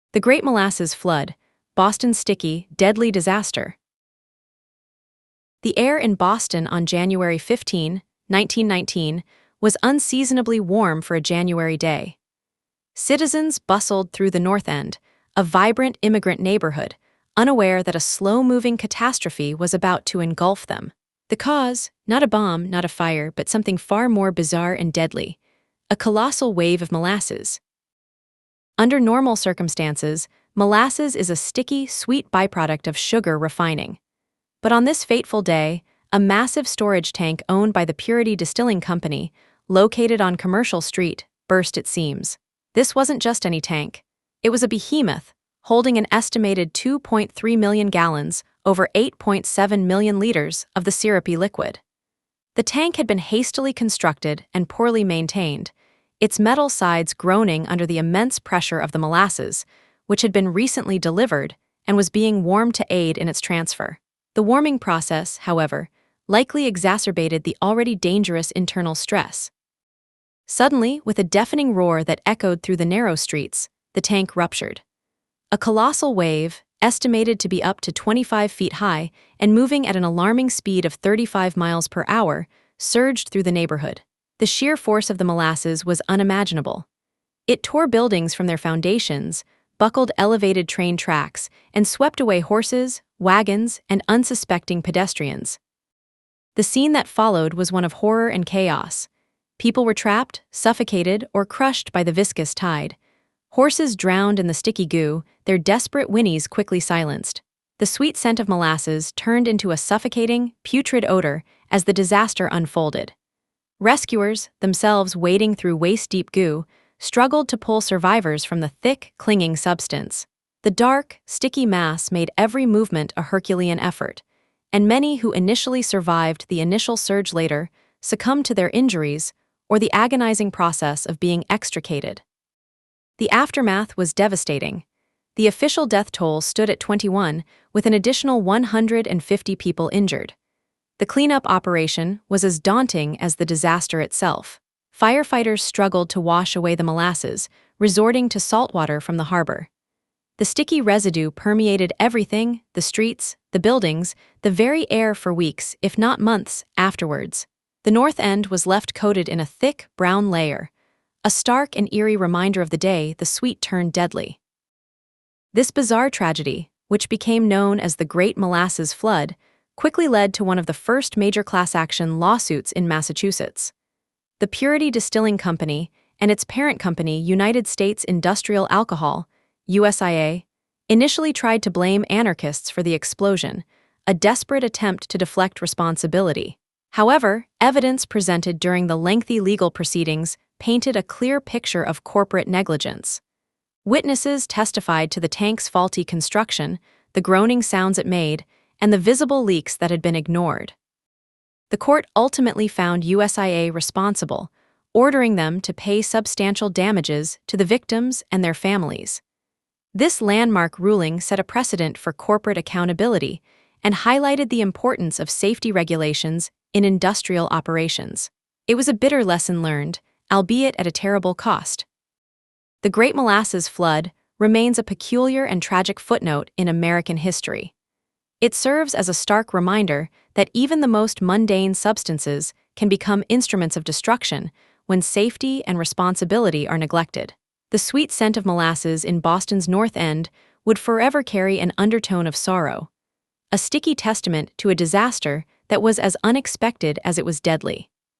The Great Molasses Flood, Boston's sticky, deadly disaster. The air in Boston on January 15, 1919, was unseasonably warm for a January day. Citizens bustled through the North End, a vibrant immigrant neighborhood, unaware that a slow-moving catastrophe was about to engulf them. The cause, not a bomb, not a fire, but something far more bizarre and deadly: a colossal wave of molasses. Under normal circumstances, molasses is a sticky, sweet byproduct of sugar refining. But on this fateful day, a massive storage tank owned by the Purity Distilling Company, located on Commercial Street, burst its seams. This wasn't just any tank. It was a behemoth, holding an estimated 2.3 million gallons, over 8.7 million liters, of the syrupy liquid. The tank had been hastily constructed and poorly maintained, its metal sides groaning under the immense pressure of the molasses, which had been recently delivered and was being warmed to aid in its transfer. The warming process, however, likely exacerbated the already dangerous internal stress. Suddenly, with a deafening roar that echoed through the narrow streets, the tank ruptured. A colossal wave, estimated to be up to 25 feet high and moving at an alarming speed of 35 miles per hour, surged through the neighborhood. The sheer force of the molasses was unimaginable. It tore buildings from their foundations, buckled elevated train tracks, and swept away horses, wagons, and unsuspecting pedestrians. The scene that followed was one of horror and chaos. People were trapped, suffocated, or crushed by the viscous tide. Horses drowned in the sticky goo, their desperate whinnies quickly silenced. The sweet scent of molasses turned into a suffocating, putrid odor as the disaster unfolded. Rescuers, themselves wading through waist-deep goo, struggled to pull survivors from the thick, clinging substance. The dark, sticky mass made every movement a Herculean effort, and many who initially survived the initial surge later succumbed to their injuries or the agonizing process of being extricated. The aftermath was devastating. The official death toll stood at 21, with an additional 150 people injured. The cleanup operation was as daunting as the disaster itself. Firefighters struggled to wash away the molasses, resorting to saltwater from the harbor. The sticky residue permeated everything: the streets, the buildings, the very air for weeks, if not months, afterwards. The North End was left coated in a thick, brown layer, a stark and eerie reminder of the day the sweet turned deadly. This bizarre tragedy, which became known as the Great Molasses Flood, quickly led to one of the first major class action lawsuits in Massachusetts. The Purity Distilling Company and its parent company, United States Industrial Alcohol, USIA, initially tried to blame anarchists for the explosion, a desperate attempt to deflect responsibility. However, evidence presented during the lengthy legal proceedings painted a clear picture of corporate negligence. Witnesses testified to the tank's faulty construction, the groaning sounds it made, and the visible leaks that had been ignored. The court ultimately found USIA responsible, ordering them to pay substantial damages to the victims and their families. This landmark ruling set a precedent for corporate accountability and highlighted the importance of safety regulations in industrial operations. It was a bitter lesson learned, albeit at a terrible cost. The Great Molasses Flood remains a peculiar and tragic footnote in American history. It serves as a stark reminder that even the most mundane substances can become instruments of destruction when safety and responsibility are neglected. The sweet scent of molasses in Boston's North End would forever carry an undertone of sorrow, a sticky testament to a disaster that was as unexpected as it was deadly.